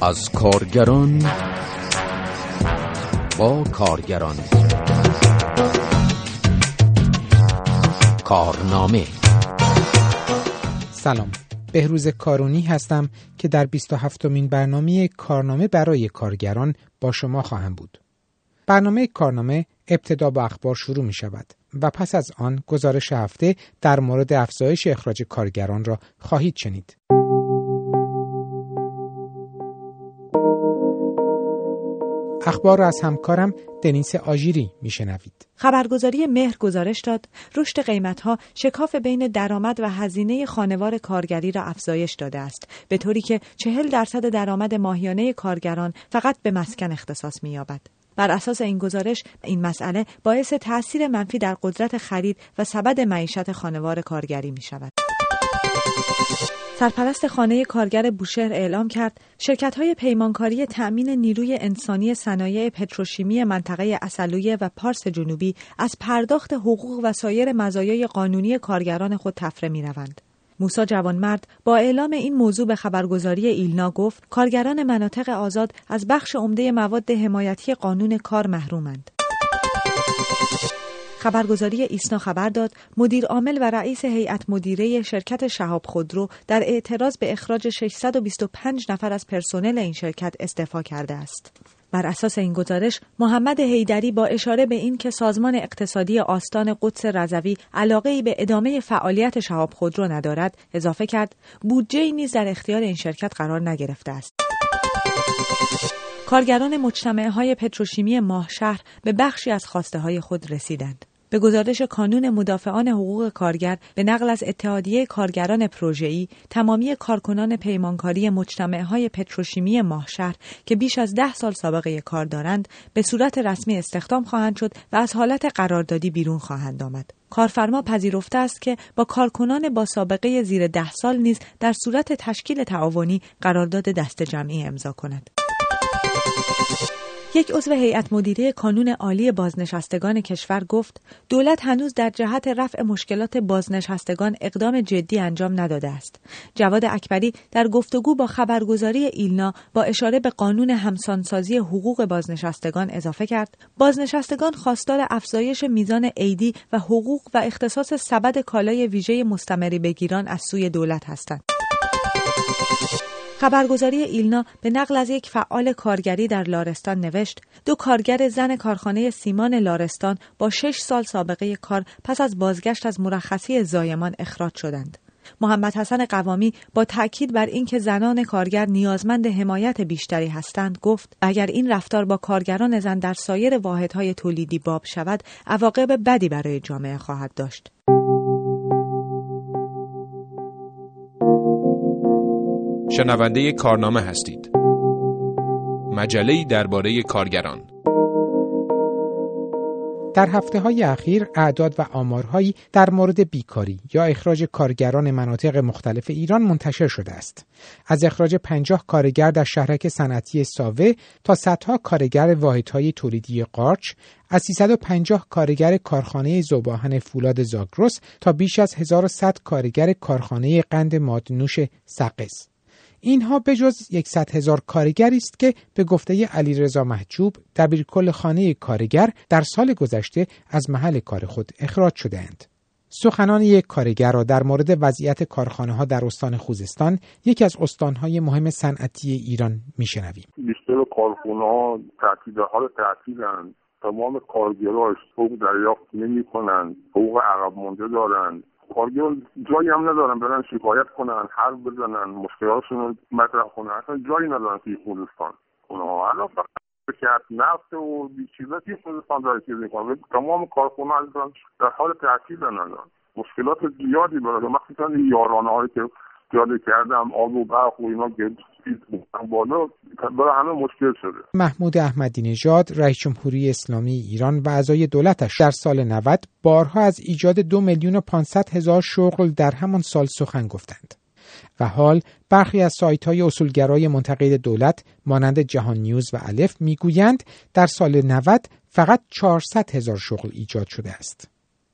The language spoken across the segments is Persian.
از کارگران با کارگران. کارنامه. سلام، بهروز کارونی هستم که در 27مین برنامه کارنامه برای کارگران با شما خواهم بود. برنامه کارنامه ابتدا با اخبار شروع می شود و پس از آن گزارش هفته در مورد افزایش اخراج کارگران را خواهید شنید. اخبار را از همکارم دنیس آژیری میشنوید. خبرگزاری مهر گزارش داد رشد قیمت‌ها شکاف بین درآمد و هزینه خانوار کارگری را افزایش داده است، به طوری که 40% درآمد ماهیانه کارگران فقط به مسکن اختصاص می‌یابد. بر اساس این گزارش، این مسئله باعث تأثیر منفی در قدرت خرید و سبد معیشت خانوار کارگری می‌شود. سرپرست خانه کارگر بوشهر اعلام کرد شرکت‌های پیمانکاری تأمین نیروی انسانی صنایع پتروشیمی منطقه عسلویه و پارس جنوبی از پرداخت حقوق و سایر مزایای قانونی کارگران خود تفره می‌روند. موسی جوانمرد با اعلام این موضوع به خبرگزاری ایلنا گفت کارگران مناطق آزاد از بخش عمده مواد حمایتی قانون کار محرومند. خبرگزاری ایسنا خبر داد مدیر عامل و رئیس هیئت مدیره شرکت شهاب خودرو در اعتراض به اخراج 625 نفر از پرسنل این شرکت استعفا کرده است. بر اساس این گزارش، محمد حیدری با اشاره به این که سازمان اقتصادی آستان قدس رضوی علاقه‌ای به ادامه فعالیت شهاب خودرو ندارد، اضافه کرد بودجه‌ای نیز در اختیار این شرکت قرار نگرفته است. کارگران مجتمع‌های پتروشیمی ماهشهر به بخشی از خواسته‌های خود رسیدند. به گزارش کانون مدافعان حقوق کارگر به نقل از اتحادیه کارگران پروژه‌ای، تمامی کارکنان پیمانکاری مجتمع‌های پتروشیمی ماهشهر که بیش از 10 سال سابقه کار دارند، به صورت رسمی استخدام خواهند شد و از حالت قراردادی بیرون خواهند آمد. کارفرما پذیرفته است که با کارکنان با سابقه زیر 10 سال نیز در صورت تشکیل تعاونی قرارداد دسته جمعی امضا کند. یک عضو هیئت مدیره کانون عالی بازنشستگان کشور گفت دولت هنوز در جهت رفع مشکلات بازنشستگان اقدام جدی انجام نداده است. جواد اکبری در گفتگو با خبرگزاری ایلنا با اشاره به قانون همسانسازی حقوق بازنشستگان اضافه کرد بازنشستگان خواستار افزایش میزان عیدی و حقوق و اختصاص سبد کالای ویژه مستمری بگیران از سوی دولت هستند. خبرگزاری ایلنا به نقل از یک فعال کارگری در لارستان نوشت 2 کارگر زن کارخانه سیمان لارستان با 6 سال سابقه کار پس از بازگشت از مرخصی زایمان اخراج شدند. محمد حسن قوامی با تأکید بر اینکه زنان کارگر نیازمند حمایت بیشتری هستند گفت اگر این رفتار با کارگران زن در سایر واحدهای تولیدی باب شود عواقب بدی برای جامعه خواهد داشت. شنونده کارنامه هستید. مجله‌ای درباره کارگران. در هفته‌های اخیر اعداد و آمارهایی در مورد بیکاری یا اخراج کارگران مناطق مختلف ایران منتشر شده است. از اخراج 50 کارگر در شهرک صنعتی ساوه تا صدها کارگر واحدهای تولیدی قارچ، از 350 کارگر کارخانه ذوب‌آهن فولاد زاگرس تا بیش از 1100 کارگر کارخانه قند مادنوش سقز. اینها بجز 100,000 کارگری است که به گفته علیرضا محجوب دبیرکل خانه کارگر در سال گذشته از محل کار خود اخراج شده‌اند. سخنان یک کارگر را در مورد وضعیت کارخانه‌ها در استان خوزستان، یکی از استان‌های مهم صنعتی ایران میشنویم. بیشتر کارخانه‌ها در حال تعطیلند. تمام کارگرها حقوق دریافت نمی‌کنند، حقوق عقب مانده دارند. کارگران جایی هم ندارن برن شکایت کنن، حرف بزنن، مشکلاتشون رو مطرح کنن. اصلا جایی ندارن توی خوزستان. اونها الان فقط شرکت نفت و چیزا توی خوزستان داره چیز میکنن. تمام کارخانه‌ها الان در حال تعطیلن. مشکلات زیادی برای مخصوصا یارانه‌هایی که جاده کردم آب و برق و اینا که بالا برای همه مشکل شده. محمود احمدی نژاد رئیس جمهوری اسلامی ایران و اعضای دولتش در سال 90 بارها از ایجاد 2,500,000 شغل در همان سال سخن گفتند و حال برخی از سایت‌های اصولگرای منتقد دولت مانند جهان نیوز و الف میگویند در سال 90 فقط 400,000 شغل ایجاد شده است.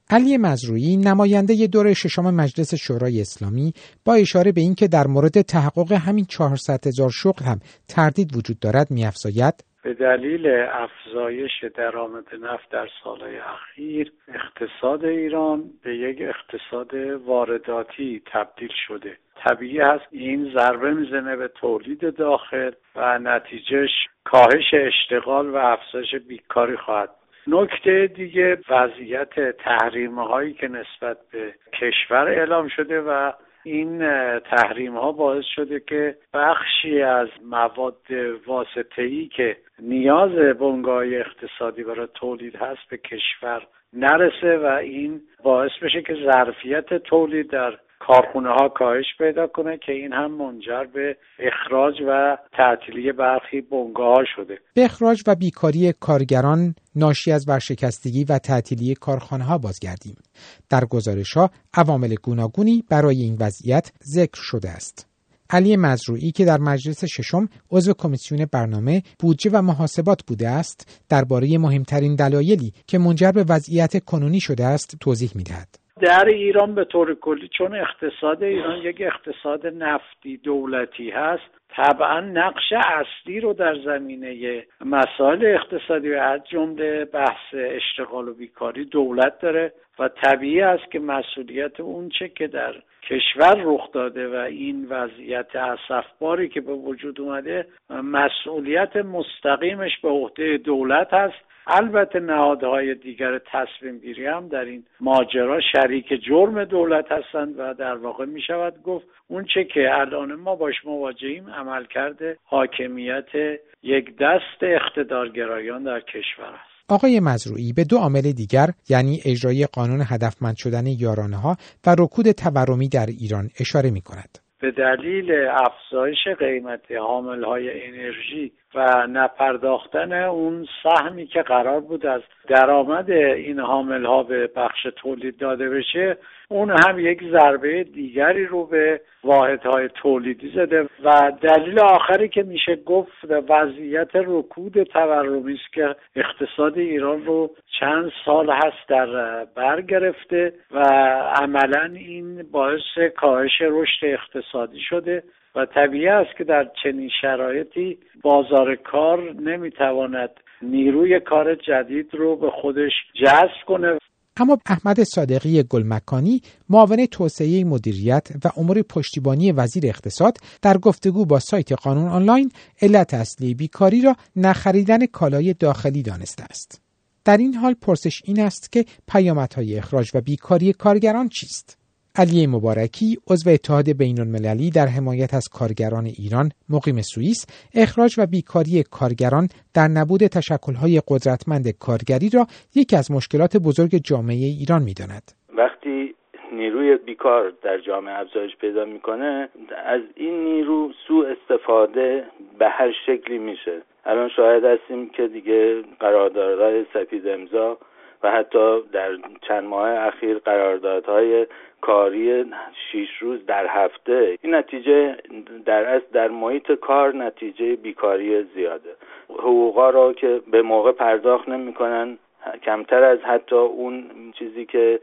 علی مزروعی نماینده دور ششم مجلس شورای اسلامی با اشاره به اینکه در مورد تحقق همین 400,000 شغل هم تردید وجود دارد می‌افزاید به دلیل افزایش درآمد نفت در سالهای اخیر اقتصاد ایران به یک اقتصاد وارداتی تبدیل شده. طبیعی است این ضربه میزنه به تولید داخل و نتیجهش کاهش اشتغال و افزایش بیکاری خواهد. نکته دیگه وضعیت تحریم‌هایی که نسبت به کشور اعلام شده و این تحریم‌ها باعث شده که بخشی از مواد واسطه‌ای که نیاز بنگاه اقتصادی برای تولید هست به کشور نرسه و این باعث بشه که ظرفیت تولید در کارخونه ها کاهش پیدا کنه که این هم منجر به اخراج و تعطیلی برخی بنگاه ها شده. به اخراج و بیکاری کارگران ناشی از ورشکستگی و تعطیلی کارخانه ها بازگردیم. در گزارش ها عوامل گوناگونی برای این وضعیت ذکر شده است. علی مزروعی که در مجلس ششم عضو کمیسیون برنامه، بودجه و محاسبات بوده است، درباره مهمترین دلایلی که منجر به وضعیت کنونی شده است توضیح می‌دهد. در ایران به طور کلی چون اقتصاد ایران یک اقتصاد نفتی دولتی هست، طبعا نقش اصلی رو در زمینه مسائل اقتصادی و از جمله بحث اشتغال و بیکاری دولت داره و طبیعی است که مسئولیت اون چه که در کشور رخ داده و این وضعیت اسفباری که به وجود اومده مسئولیت مستقیمش به عهده دولت هست. البته نهادهای دیگر تصمیم گیری هم در این ماجرا شریک جرم دولت هستند و در واقع می شود گفت اون چه که الان ما باش مواجهیم عملکرد حاکمیت یک دست اقتدارگرایان در کشور است. آقای مزروعی به دو عامل دیگر یعنی اجرای قانون هدفمند شدن یارانه‌ها و رکود تورمی در ایران اشاره می کند. به دلیل افزایش قیمت حاملهای انرژی و نپرداختن اون سهمی که قرار بود از درآمد این حاملها به بخش تولید داده بشه، اون هم یک ضربه دیگری رو به واحدهای تولیدی زده و دلیل آخری که میشه گفت وضعیت رکود تورمی است که اقتصاد ایران رو چند سال هست در بر گرفته و عملاً این باعث کاهش رشد اقتصادی شده و طبیعی است که در چنین شرایطی بازار کار نمیتواند نیروی کار جدید رو به خودش جذب کنه. اما احمد صادقی گلمکانی معاون توسعه مدیریت و امور پشتیبانی وزیر اقتصاد در گفتگو با سایت قانون آنلاین علت اصلی بیکاری را نخریدن کالای داخلی دانسته است. در این حال پرسش این است که پیامدهای اخراج و بیکاری کارگران چیست؟ علی مبارکی عضو اتحاد بین‌المللی در حمایت از کارگران ایران مقیم سوئیس اخراج و بیکاری کارگران در نبود تشکل‌های قدرتمند کارگری را یکی از مشکلات بزرگ جامعه ایران می‌داند. وقتی نیروی بیکار در جامعه افزایش پیدا می‌کنه، از این نیرو سوء استفاده به هر شکلی میشه. الان شاهد هستیم که دیگه قراردادهای سفید امضا و حتی در چند ماه اخیر قراردادهای کاری 6 روز در هفته، این نتیجه در اصل در محیط کار نتیجه بیکاری زیاده. حقوقا را که به موقع پرداخت نمی‌کنن، کمتر از حتی اون چیزی که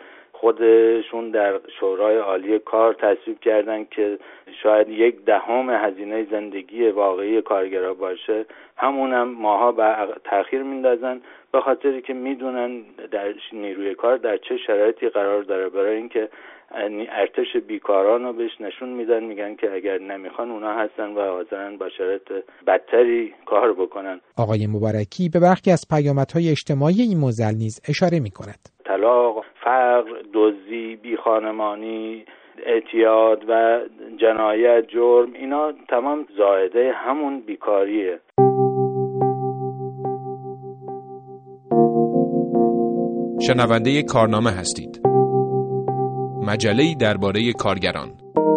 خودشون در شورای عالی کار تصویب کردن که شاید 1/10 هزینه زندگی واقعی کارگرها باشه، همونم ماها به تأخیر میندازن به خاطری که میدونن در نیروی کار در چه شرایطی قرار داره، برای اینکه ارتش بیکاران رو بهش نشون میدن، میگن که اگر نمیخوان اونا هستن و حاضرن با شرایط بدتری کار بکنن. آقای مبارکی به برخی از پیامدهای اجتماعی این معضل نیز اشاره میکند. طلاق، فقر، دزدی، بیخانمانی، اعتیاد و جنایت، جرم، اینا تمام زائده همون بیکاریه. شنونده کارنامه هستید. مجله‌ای درباره کارگران.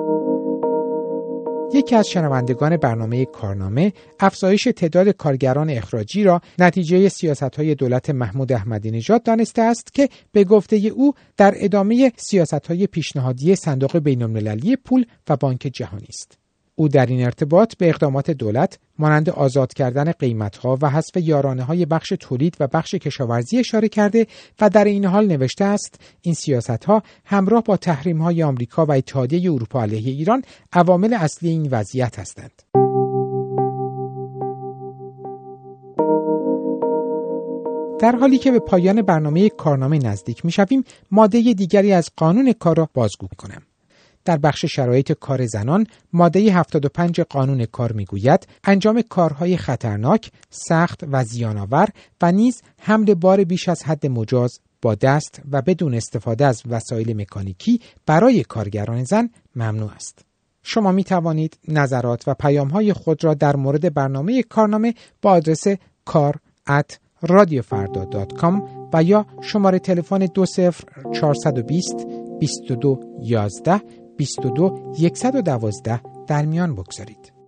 یکی از شنوندگان برنامه کارنامه افزایش تعداد کارگران اخراجی را نتیجه سیاست‌های دولت محمود احمدی نژاد دانسته است که به گفته او در ادامه سیاست‌های پیشنهادی صندوق بین‌المللی پول و بانک جهانی است. او در این ارتباط به اقدامات دولت مانند آزاد کردن قیمت‌ها و حذف یارانه‌های بخش تولید و بخش کشاورزی اشاره کرده و در این حال نوشته است این سیاست‌ها همراه با تحریم‌های آمریکا و اتحادیه اروپا علیه ایران عوامل اصلی این وضعیت هستند. در حالی که به پایان برنامه کارنامه نزدیک می‌شویم، ماده دیگری از قانون کار را بازگو کنم. در بخش شرایط کار زنان، ماده 75 قانون کار میگوید انجام کارهای خطرناک، سخت و زیان‌آور و نیز حمل بار بیش از حد مجاز با دست و بدون استفاده از وسایل مکانیکی برای کارگران زن ممنوع است. شما می توانید نظرات و پیام‌های خود را در مورد برنامه کارنامه با آدرس kar@radiofarda.com و یا شماره تلفن 20420 22 11 22 112 در میان بگذارید.